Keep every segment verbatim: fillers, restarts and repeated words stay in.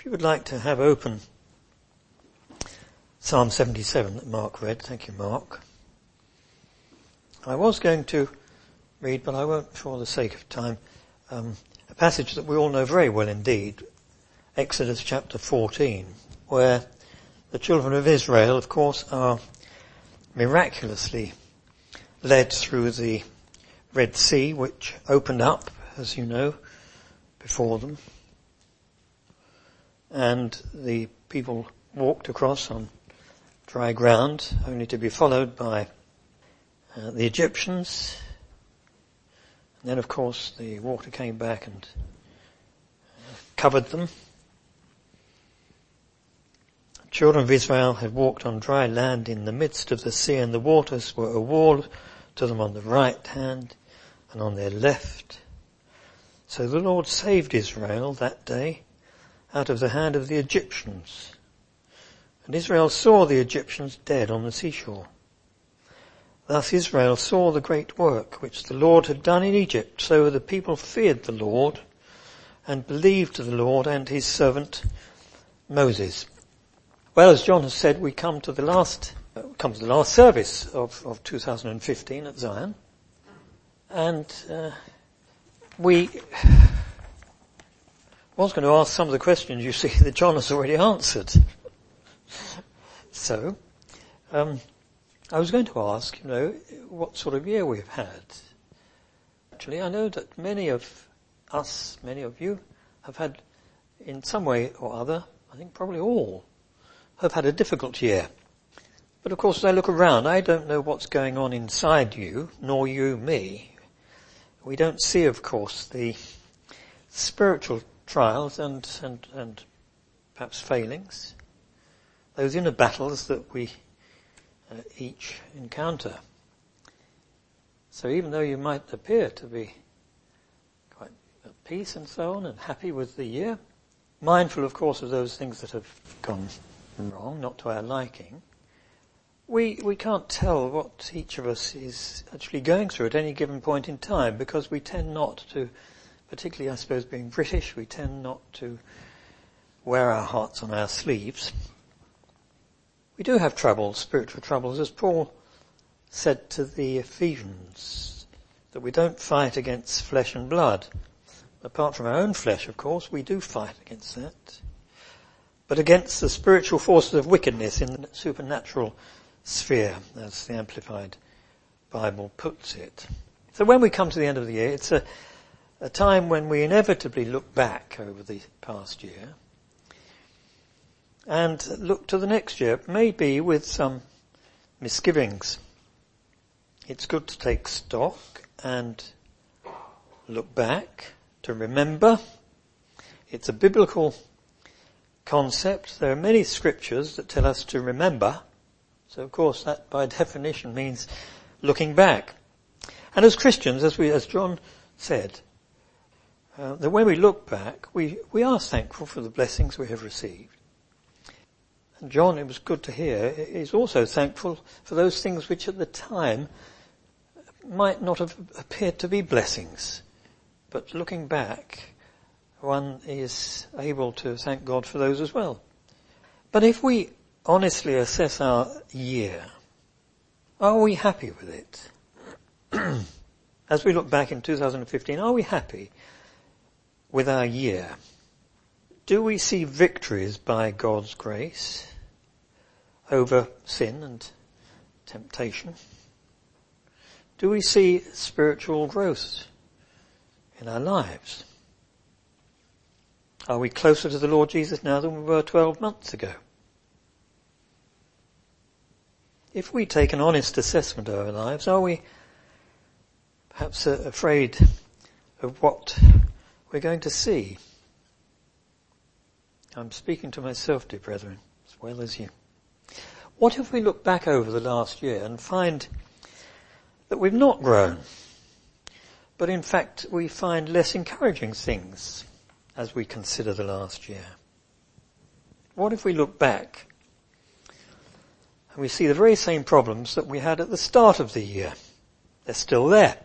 If you would like to have open Psalm seventy-seven that Mark read, thank you Mark. I was going to read, but I won't for the sake of time, um, a passage that we all know very well indeed, Exodus chapter fourteen, where the children of Israel, of course, are miraculously led through the Red Sea, which opened up, as you know, before them. And the people walked across on dry ground, only to be followed by uh, the Egyptians. And then, of course, the water came back and uh, covered them. The children of Israel had walked on dry land in the midst of the sea, and the waters were a wall to them on the right hand and on their left. So the Lord saved Israel that day out of the hand of the Egyptians. And Israel saw the Egyptians dead on the seashore. Thus Israel saw the great work which the Lord had done in Egypt. So the people feared the Lord and believed the Lord and his servant Moses. Well, as John has said, we come to the last, uh, come to the last service of, of two thousand fifteen at Zion. And uh, we was going to ask some of the questions, you see, that John has already answered. So, um, I was going to ask, you know, what sort of year we've had. Actually, I know that many of us, many of you, have had, in some way or other, I think probably all, have had a difficult year. But of course, as I look around, I don't know what's going on inside you, nor you me. We don't see, of course, the spiritual trials and, and, and perhaps failings, those inner battles that we uh, each encounter. So even though you might appear to be quite at peace and so on and happy with the year, mindful of course of those things that have gone wrong, not to our liking, we we can't tell what each of us is actually going through at any given point in time, because we tend not to, particularly I suppose being British, we tend not to wear our hearts on our sleeves. We do have troubles, spiritual troubles, as Paul said to the Ephesians, that we don't fight against flesh and blood. Apart from our own flesh, of course, we do fight against that. But against the spiritual forces of wickedness in the supernatural sphere, as the Amplified Bible puts it. So when we come to the end of the year, it's a, a time when we inevitably look back over the past year and look to the next year, maybe with some misgivings. It's good to take stock and look back, to remember. It's a biblical concept. There are many scriptures that tell us to remember. So of course that by definition means looking back. And as Christians, as we, as John said, uh, that when we look back, we, we are thankful for the blessings we have received. And John, it was good to hear, is also thankful for those things which at the time might not have appeared to be blessings. But looking back, one is able to thank God for those as well. But if we honestly assess our year, are we happy with it? As we look back in two thousand fifteen, are we happy with our year? Do we see victories by God's grace over sin and temptation? Do we see spiritual growth in our lives? Are we closer to the Lord Jesus now than we were twelve months ago? If we take an honest assessment of our lives, are we perhaps uh, afraid of what we're going to see? I'm speaking to myself, dear brethren, as well as you. What if we look back over the last year and find that we've not grown, but in fact we find less encouraging things as we consider the last year? What if we look back and we see the very same problems that we had at the start of the year? They're still there.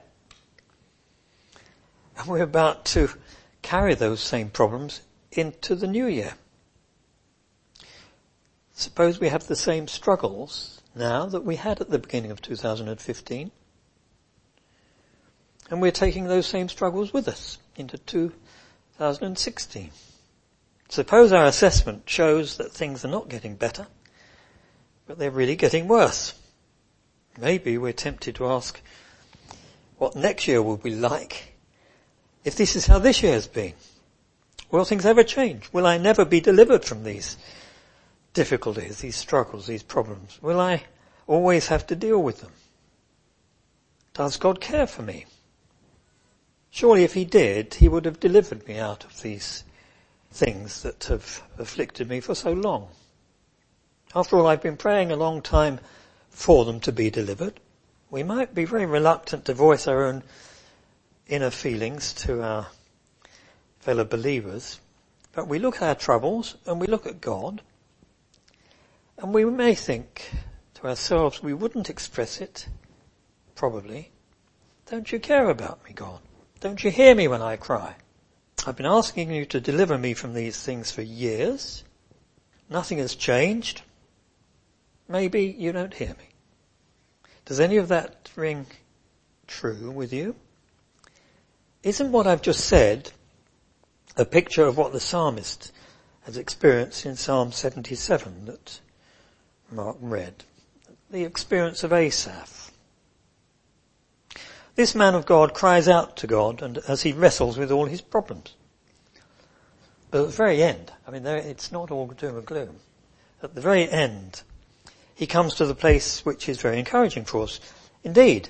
And we're about to carry those same problems into the new year. Suppose we have the same struggles now that we had at the beginning of two thousand fifteen. And we're taking those same struggles with us into two thousand sixteen. Suppose our assessment shows that things are not getting better, but they're really getting worse. Maybe we're tempted to ask what next year will be like if this is how this year has been. Will things ever change? Will I never be delivered from these difficulties, these struggles, these problems? Will I always have to deal with them? Does God care for me? Surely if he did, he would have delivered me out of these things that have afflicted me for so long. After all, I've been praying a long time for them to be delivered. We might be very reluctant to voice our own inner feelings to our fellow believers, but we look at our troubles and we look at God, and we may think to ourselves, we wouldn't express it, probably. Don't you care about me, God? Don't you hear me when I cry? I've been asking you to deliver me from these things for years. Nothing has changed. Maybe you don't hear me. Does any of that ring true with you? Isn't what I've just said a picture of what the psalmist has experienced in Psalm seventy-seven that Mark read? The experience of Asaph. This man of God cries out to God and as he wrestles with all his problems. But at the very end, I mean, it's not all doom and gloom. At the very end, he comes to the place which is very encouraging for us. Indeed,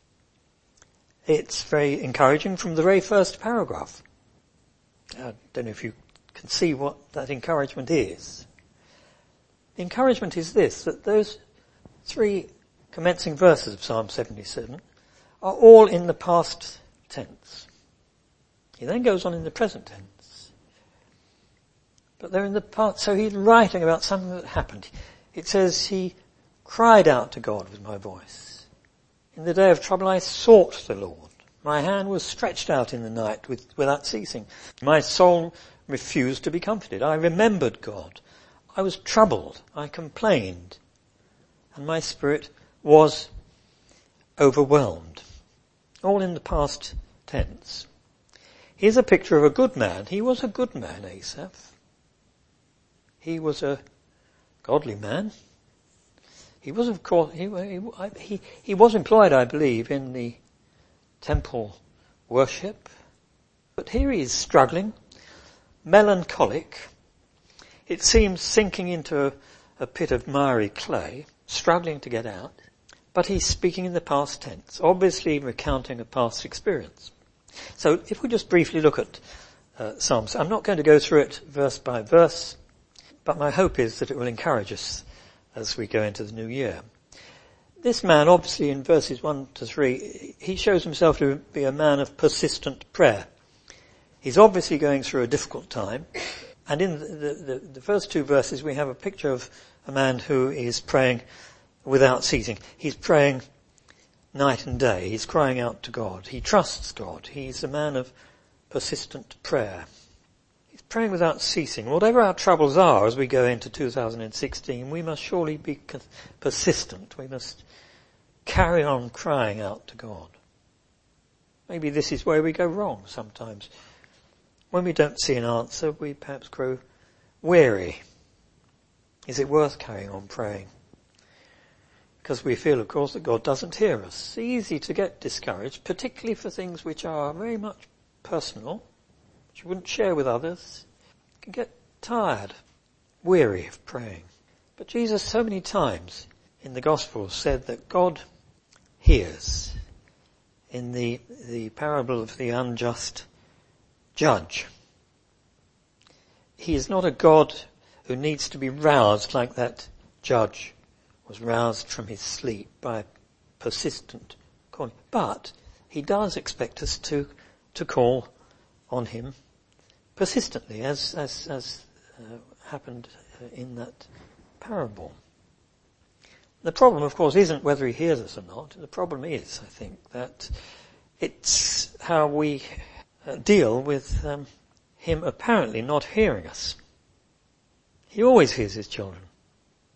it's very encouraging from the very first paragraph. I don't know if you can see what that encouragement is. The encouragement is this, that those three commencing verses of Psalm seventy-seven are all in the past tense. He then goes on in the present tense. But they're in the past, so he's writing about something that happened. It says, he cried out to God with my voice. In the day of trouble I sought the Lord. My hand was stretched out in the night with, without ceasing. My soul refused to be comforted. I remembered God. I was troubled. I complained. And my spirit was overwhelmed. All in the past tense. Here's a picture of a good man. He was a good man, Asaph. He was a godly man. He was, of course, he, he, he was employed, I believe, in the temple worship. But here he is struggling, melancholic. It seems sinking into a, a pit of miry clay, struggling to get out. But he's speaking in the past tense, obviously recounting a past experience. So if we just briefly look at uh, Psalms, I'm not going to go through it verse by verse, but my hope is that it will encourage us as we go into the new year. This man, obviously in verses one to three, he shows himself to be a man of persistent prayer. He's obviously going through a difficult time, and in the, the, the first two verses we have a picture of a man who is praying without ceasing. He's praying night and day. He's crying out to God. He trusts God. He's a man of persistent prayer. He's praying without ceasing. Whatever our troubles are as we go into two thousand sixteen, we must surely be persistent. We must carry on crying out to God. Maybe this is where we go wrong sometimes. When we don't see an answer, we perhaps grow weary. Is it worth carrying on praying? Because we feel, of course, that God doesn't hear us. It's easy to get discouraged, particularly for things which are very much personal, which you wouldn't share with others. You can get tired, weary of praying. But Jesus so many times in the Gospels said that God hears. In the, the parable of the unjust judge, he is not a God who needs to be roused like that judge was roused from his sleep by persistent calling. But he does expect us to, to call on him persistently, as, as, as uh, happened in that parable. The problem, of course, isn't whether he hears us or not. The problem is, I think, that it's how we uh, deal with um, him apparently not hearing us. He always hears his children.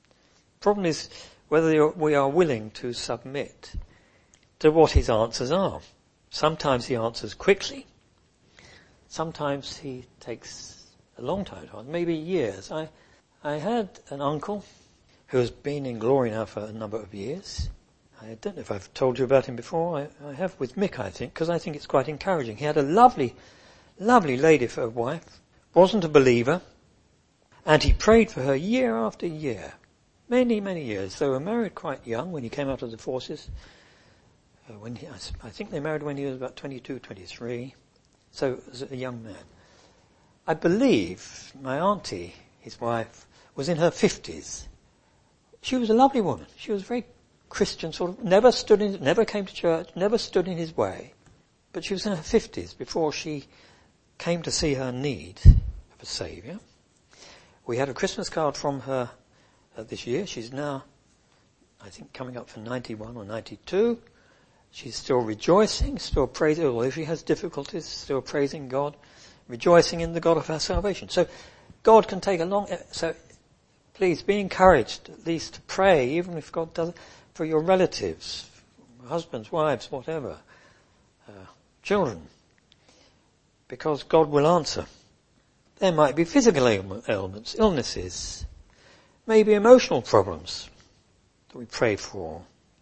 Problem is whether you're, we are willing to submit to what his answers are. Sometimes he answers quickly. Sometimes he takes a long time to answer, maybe years. I, I had an uncle who has been in glory now for a number of years. I don't know if I've told you about him before. I, I have with Mick, I think, because I think it's quite encouraging. He had a lovely, lovely lady for a wife, wasn't a believer, and he prayed for her year after year. Many, many years. They were married quite young when he came out of the forces. Uh, when he, I think they married when he was about twenty-two, twenty-three. So, as a young man. I believe my auntie, his wife, was in her fifties. She was a lovely woman. She was very Christian, sort of, never stood in, never came to church, never stood in his way. But she was in her fifties before she came to see her need of a saviour. We had a Christmas card from her uh, this year. She's now, I think, coming up for ninety-one or ninety-two. She's still rejoicing, still praising, although she has difficulties, still praising God, rejoicing in the God of our salvation. So God can take a long, so please be encouraged at least to pray, even if God doesn't, for your relatives, husbands, wives, whatever, uh, children, because God will answer. There might be physical ailments, illnesses, maybe emotional problems that we pray for,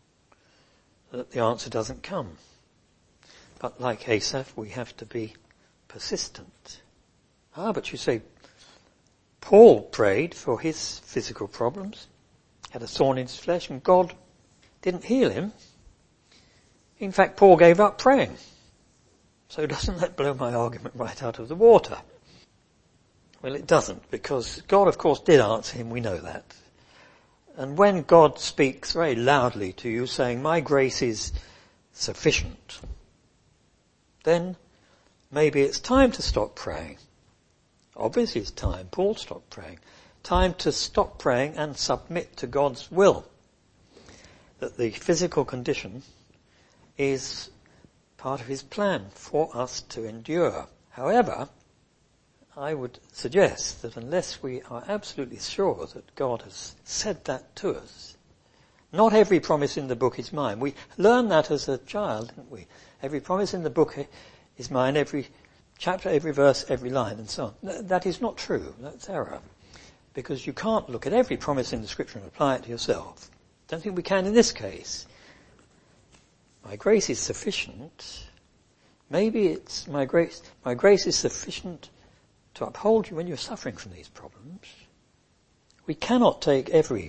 that the answer doesn't come. But like Asaph, we have to be persistent. Ah, but you say, Paul prayed for his physical problems, had a thorn in his flesh, and God didn't heal him. In fact, Paul gave up praying. So doesn't that blow my argument right out of the water? Well, it doesn't, because God, of course, did answer him, we know that. And when God speaks very loudly to you saying, my grace is sufficient, then maybe it's time to stop praying. Obviously it's time. Paul stopped praying. Time to stop praying and submit to God's will. That the physical condition is part of his plan for us to endure. However, I would suggest that unless we are absolutely sure that God has said that to us, not every promise in the book is mine. We learned that as a child, didn't we? Every promise in the book is mine, every chapter, every verse, every line, and so on. That is not true. That's error. Because you can't look at every promise in the scripture and apply it to yourself. Don't think we can in this case. My grace is sufficient. Maybe it's my grace, my grace is sufficient to uphold you when you're suffering from these problems. We cannot take every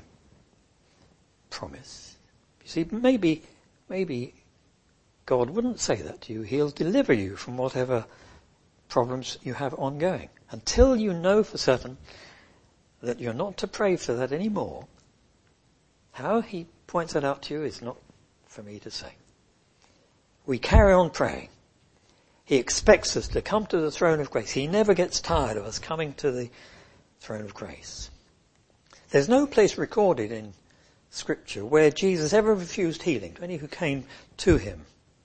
promise. You see, maybe, maybe God wouldn't say that to you. He'll deliver you from whatever problems you have ongoing. Until you know for certain that you're not to pray for that anymore, how he points that out to you is not for me to say. We carry on praying. He expects us to come to the throne of grace. He never gets tired of us coming to the throne of grace. There's no place recorded in Scripture where Jesus ever refused healing to any who came to him.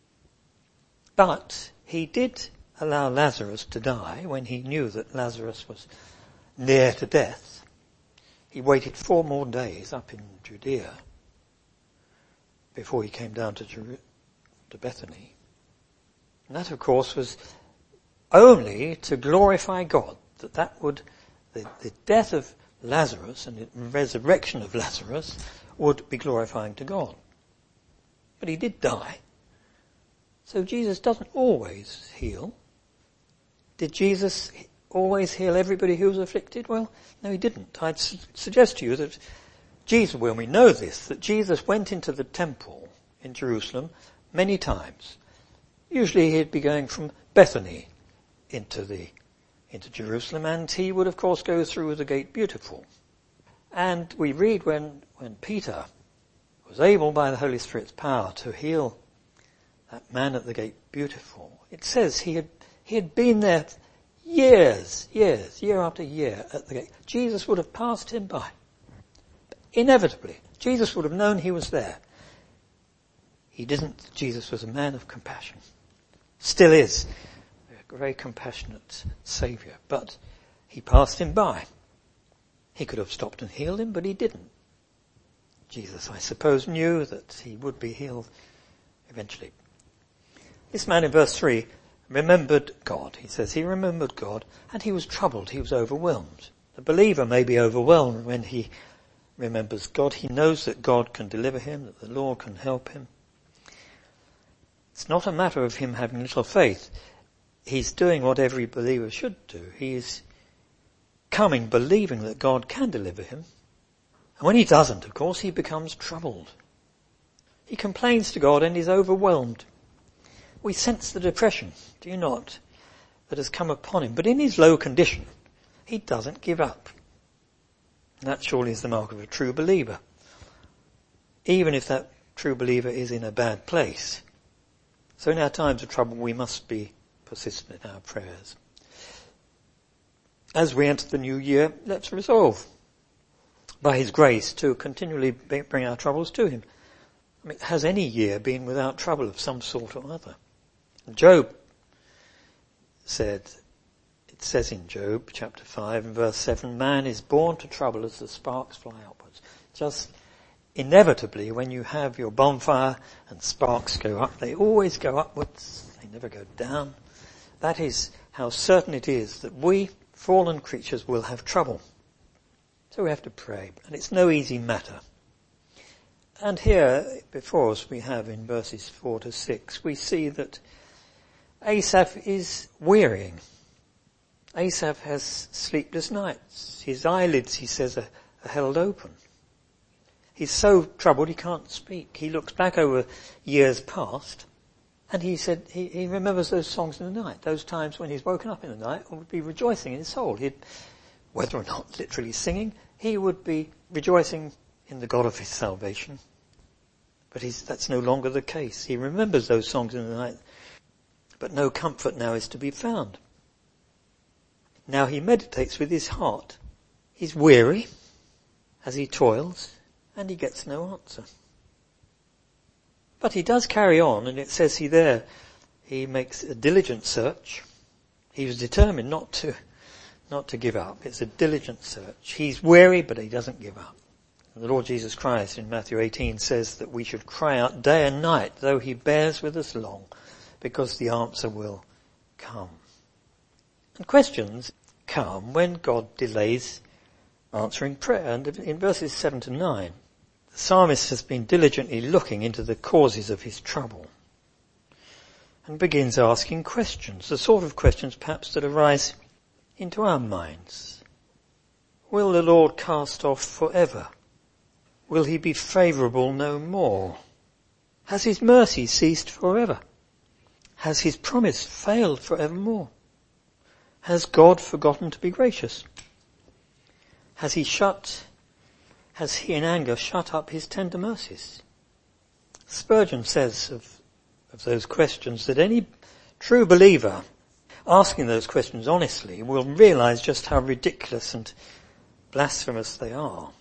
But he did allow Lazarus to die when he knew that Lazarus was near to death. He waited four more days up in Judea before he came down to, Jer- to Bethany. And that, of course, was only to glorify God, that that would, the, the death of Lazarus and the resurrection of Lazarus would be glorifying to God. But he did die. So Jesus doesn't always heal. Did Jesus always heal everybody who was afflicted? Well, no, he didn't. I'd su- suggest to you that Jesus, well, we know this, that Jesus went into the temple in Jerusalem many times. Usually he'd be going from Bethany into the, into Jerusalem, and he would of course go through the Gate Beautiful. And we read when, when Peter was able by the Holy Spirit's power to heal that man at the Gate Beautiful, it says he had, he had been there years, years, year after year at the gate. Jesus would have passed him by. Inevitably. Jesus would have known he was there. He didn't. Jesus was a man of compassion. Still is a very compassionate Saviour. But he passed him by. He could have stopped and healed him, but he didn't. Jesus, I suppose, knew that he would be healed eventually. This man in verse three remembered God. He says he remembered God and he was troubled. He was overwhelmed. The believer may be overwhelmed when he remembers God. He knows that God can deliver him, that the Lord can help him. It's not a matter of him having little faith. He's doing what every believer should do. He is coming believing that God can deliver him. And when he doesn't, of course, he becomes troubled. He complains to God and is overwhelmed. We sense the depression, do you not, that has come upon him. But in his low condition, he doesn't give up. And that surely is the mark of a true believer. Even if that true believer is in a bad place. So in our times of trouble, we must be persistent in our prayers. As we enter the new year, let's resolve, by his grace, to continually bring our troubles to him. I mean, has any year been without trouble of some sort or other? Job said, it says in Job chapter five and verse seven, man is born to trouble as the sparks fly upwards. Just inevitably, when you have your bonfire and sparks go up, they always go upwards, they never go down. That is how certain it is that we, fallen creatures, will have trouble. So we have to pray, and it's no easy matter. And here before us we have in verses four to six, we see that Asaph is wearying. Asaph has sleepless nights. His eyelids, he says, are, are held open. He's so troubled he can't speak. He looks back over years past and he said he, he remembers those songs in the night, those times when he's woken up in the night and would be rejoicing in his soul. He'd, whether or not literally singing, he would be rejoicing in the God of his salvation. But he's, that's no longer the case. He remembers those songs in the night, but no comfort now is to be found. Now he meditates with his heart. He's weary as he toils, and he gets no answer. But he does carry on, and it says he there, he makes a diligent search. He was determined not to, not to give up. It's a diligent search. He's weary, but he doesn't give up. The Lord Jesus Christ in Matthew eighteen says that we should cry out day and night, though he bears with us long, because the answer will come. And questions come when God delays answering prayer. And in verses seven to nine, the psalmist has been diligently looking into the causes of his trouble and begins asking questions, the sort of questions perhaps that arise into our minds. Will the Lord cast off forever? Will he be favourable no more? Has his mercy ceased forever? Has his promise failed forevermore? Has God forgotten to be gracious? Has he shut, has he in anger shut up his tender mercies? Spurgeon says of, of those questions that any true believer asking those questions honestly will realise just how ridiculous and blasphemous they are.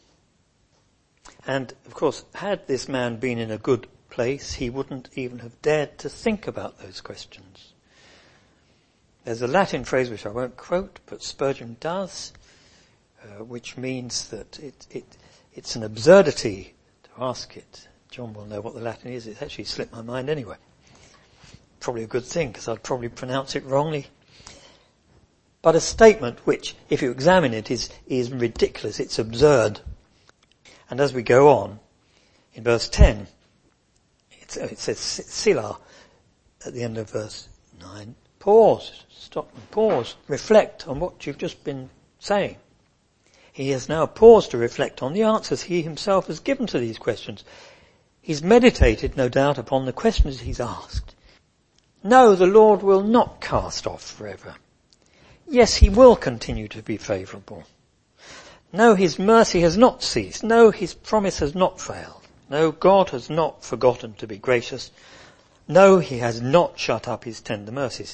And of course, had this man been in a good place, he wouldn't even have dared to think about those questions. There's a Latin phrase which I won't quote, but Spurgeon does, uh, which means that it, it, it's an absurdity to ask it. John will know what the Latin is. It's actually slipped my mind anyway. Probably a good thing, because I'd probably pronounce it wrongly. But a statement which, if you examine it, is, is ridiculous. It's absurd. And as we go on, in verse ten, it, it says, Selah, at the end of verse nine. Pause, stop and pause, reflect on what you've just been saying. He has now paused to reflect on the answers he himself has given to these questions. He's meditated, no doubt, upon the questions he's asked. No, the Lord will not cast off forever. Yes, he will continue to be favourable. No, his mercy has not ceased. No, his promise has not failed. No, God has not forgotten to be gracious. No, he has not shut up his tender mercies.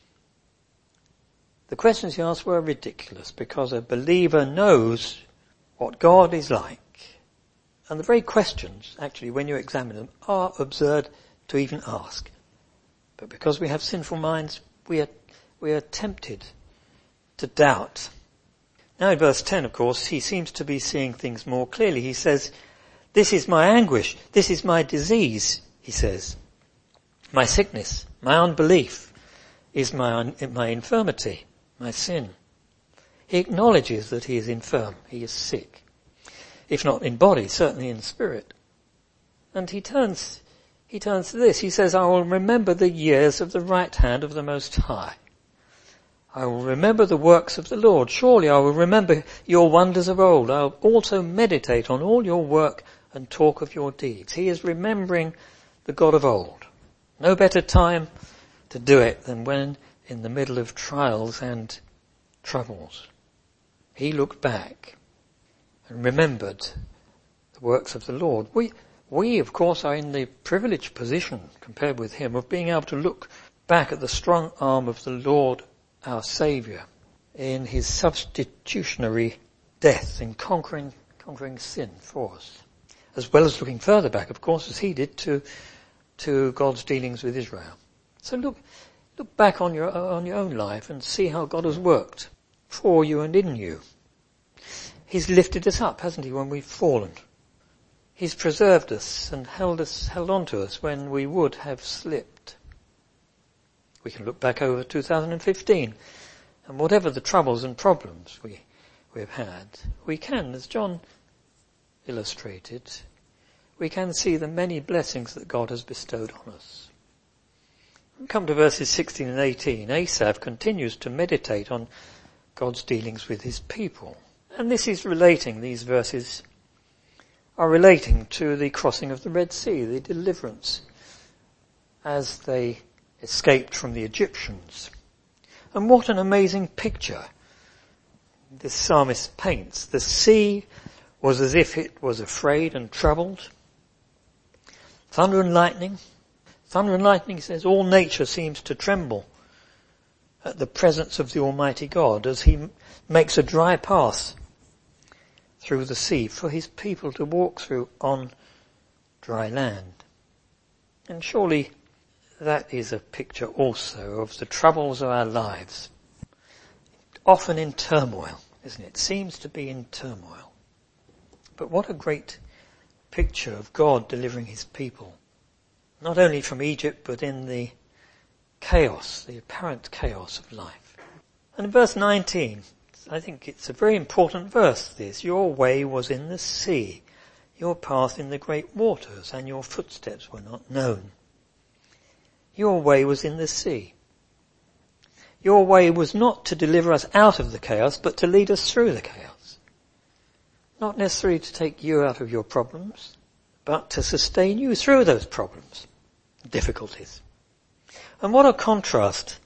The questions he asked were ridiculous because a believer knows what God is like. And the very questions, actually, when you examine them, are absurd to even ask. But because we have sinful minds, we are, we are tempted to doubt. Now in verse ten, of course, he seems to be seeing things more clearly. He says, This is my anguish. This is my disease, he says. My sickness, my unbelief is my, my infirmity, my sin. He acknowledges that he is infirm, he is sick. If not in body, certainly in spirit. And he turns, he turns to this. He says, I will remember the years of the right hand of the Most High. I will remember the works of the Lord. Surely I will remember your wonders of old. I will also meditate on all your work and talk of your deeds. He is remembering the God of old. No better time to do it than when in the middle of trials and troubles. He looked back and remembered the works of the Lord. We, we of course are in the privileged position compared with him of being able to look back at the strong arm of the Lord our Saviour in his substitutionary death in conquering, conquering sin for us. As well as looking further back, of course, as he did to to God's dealings with Israel. So look, look back on your, on your own life and see how God has worked for you and in you. He's lifted us up, hasn't he, when we've fallen. He's preserved us and held us, held on to us when we would have slipped. We can look back over two thousand fifteen and whatever the troubles and problems we, we've had, we can, as John illustrated, we can see the many blessings that God has bestowed on us. We come to verses sixteen and eighteen. Asaph continues to meditate on God's dealings with his people. And this is relating, these verses are relating to the crossing of the Red Sea, the deliverance as they escaped from the Egyptians. And what an amazing picture this psalmist paints. The sea was as if it was afraid and troubled. Thunder and lightning. Thunder and lightning, he says, all nature seems to tremble at the presence of the Almighty God as he makes a dry path through the sea for his people to walk through on dry land. And surely that is a picture also of the troubles of our lives. Often in turmoil, isn't it? It seems to be in turmoil. But what a great picture of God delivering his people, not only from Egypt, but in the chaos, the apparent chaos of life. And in verse nineteen, I think it's a very important verse, this. Your way was in the sea, your path in the great waters, and your footsteps were not known. Your way was in the sea. Your way was not to deliver us out of the chaos, but to lead us through the chaos. Not necessarily to take you out of your problems, but to sustain you through those problems, difficulties. And what a contrast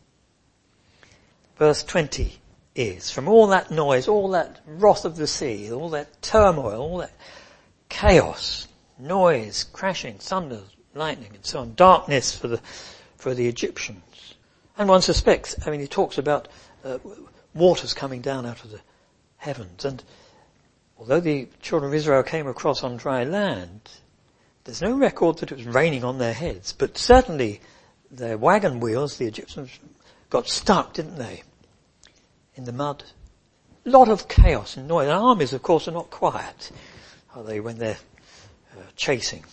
verse twenty is. From all that noise, all that wrath of the sea, all that turmoil, all that chaos, noise, crashing, thunder, lightning and so on, darkness for the, for the Egyptians. And one suspects, I mean, he talks about uh, waters coming down out of the heavens, and although the children of Israel came across on dry land, there's no record that it was raining on their heads, but certainly their wagon wheels, the Egyptians, got stuck, didn't they, in the mud. A lot of chaos and noise. And armies, of course, are not quiet, are they, when they're uh, chasing.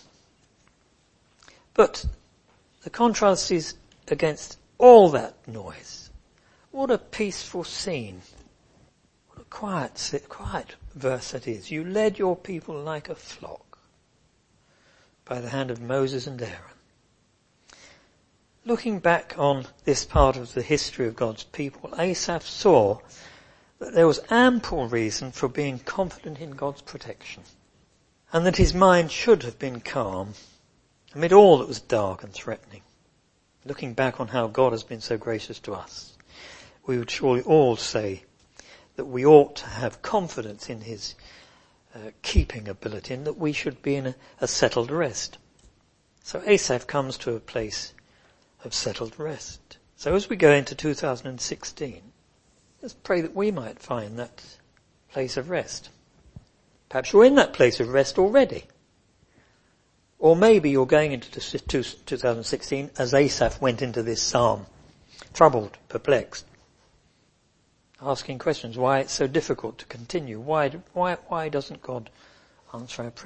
But the contrast is against all that noise. What a peaceful scene. What a quiet, quiet verse that is. You led your people like a flock by the hand of Moses and Aaron. Looking back on this part of the history of God's people, Asaph saw that there was ample reason for being confident in God's protection, and that his mind should have been calm amid all that was dark and threatening. Looking back on how God has been so gracious to us, we would surely all say that we ought to have confidence in his uh, keeping ability, and that we should be in a, a settled rest. So Asaph comes to a place of settled rest. So as we go into two thousand sixteen, let's pray that we might find that place of rest. Perhaps you're in that place of rest already. Or maybe you're going into two thousand sixteen as Asaph went into this psalm, troubled, perplexed, asking questions, why it's so difficult to continue. Why, why, why doesn't God answer our prayers?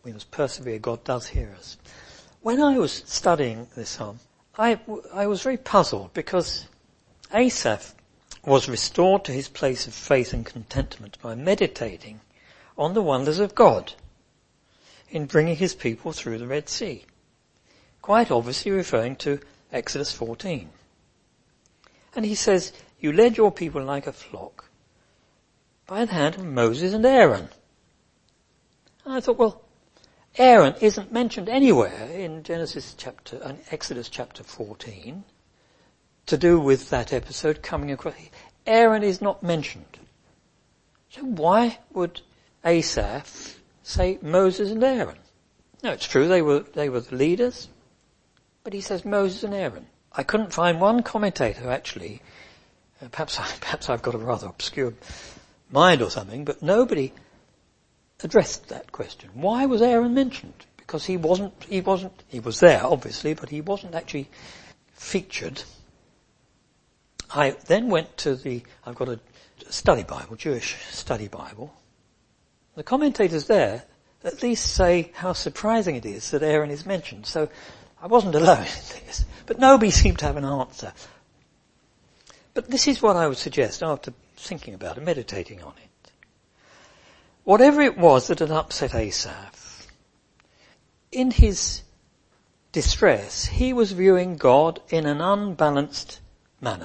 We must persevere. God does hear us. When I was studying this psalm, I, I was very puzzled because Asaph was restored to his place of faith and contentment by meditating on the wonders of God in bringing his people through the Red Sea. Quite obviously referring to Exodus fourteen. And he says, you led your people like a flock by the hand of Moses and Aaron. And I thought, well, Aaron isn't mentioned anywhere in Genesis chapter, uh, Exodus chapter fourteen to do with that episode coming across. Aaron is not mentioned. So why would Asaph say Moses and Aaron? No, it's true, they were, they were the leaders, but he says Moses and Aaron. I couldn't find one commentator actually, uh, perhaps, I, perhaps I've got a rather obscure mind or something, but nobody addressed that question. Why was Aaron mentioned? Because he wasn't, he wasn't, he was there obviously, but he wasn't actually featured. I then went to the, I've got a study Bible, Jewish study Bible. The commentators there at least say how surprising it is that Aaron is mentioned. So I wasn't alone in this, but nobody seemed to have an answer. But this is what I would suggest after thinking about it, meditating on it. Whatever it was that had upset Asaph, in his distress, he was viewing God in an unbalanced manner.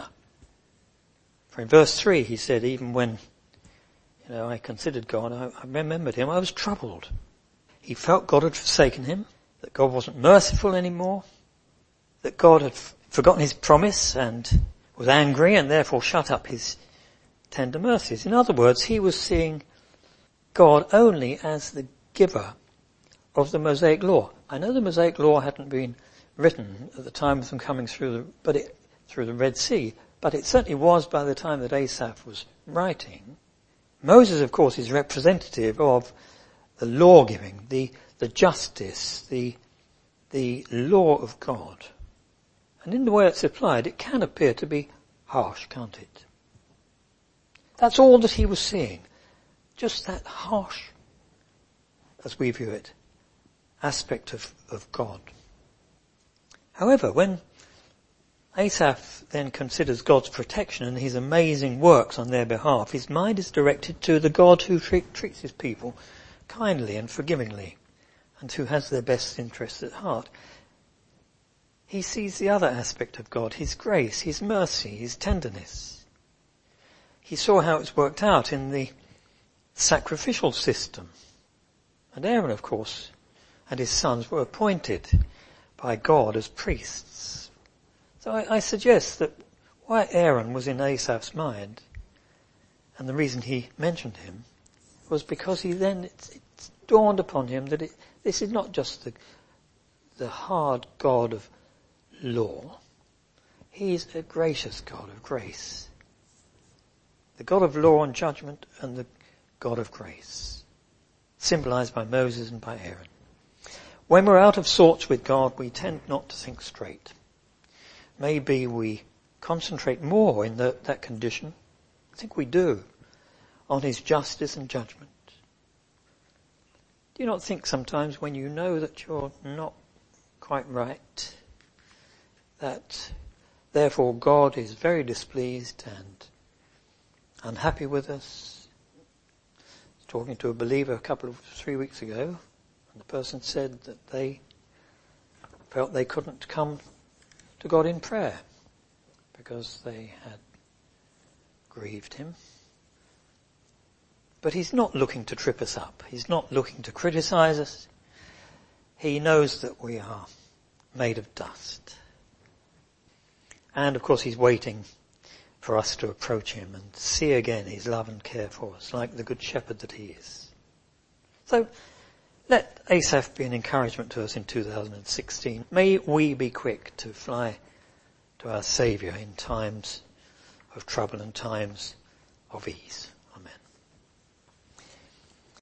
For in verse three he said, even when, you know, I considered God, I, I remembered him, I was troubled. He felt God had forsaken him, that God wasn't merciful anymore, that God had f- forgotten his promise and was angry and therefore shut up his tender mercies. In other words, he was seeing God only as the giver of the Mosaic law. I know the Mosaic law hadn't been written at the time of them coming through the, but it, through the Red Sea, but it certainly was by the time that Asaph was writing. Moses, of course, is representative of the law giving, the, the justice, the, the law of God. And in the way it's applied, it can appear to be harsh, can't it? That's all that he was seeing. Just that harsh, as we view it, aspect of, of God. However, when Asaph then considers God's protection and his amazing works on their behalf, his mind is directed to the God who treat, treats his people kindly and forgivingly and who has their best interests at heart. He sees the other aspect of God, his grace, his mercy, his tenderness. He saw how it's worked out in the sacrificial system. And Aaron, of course, and his sons were appointed by God as priests. So I, I suggest that why Aaron was in Asaph's mind, and the reason he mentioned him, was because he then, it, it dawned upon him that it, this is not just the, the hard God of law. He's a gracious God of grace. The God of law and judgment and the God of grace, symbolized by Moses and by Aaron. When we're out of sorts with God, we tend not to think straight. Maybe we concentrate more in the, that condition, I think we do, on his justice and judgment. Do you not think sometimes when you know that you're not quite right, that therefore God is very displeased and unhappy with us? I was talking to a believer a couple of, three weeks ago, and the person said that they felt they couldn't come to God in prayer because they had grieved him. But he's not looking to trip us up. He's not looking to criticize us. He knows that we are made of dust. And of course he's waiting for us to approach him and see again his love and care for us, like the good shepherd that he is. So let Asaph be an encouragement to us in two thousand sixteen. May we be quick to fly to our Saviour in times of trouble and times of ease.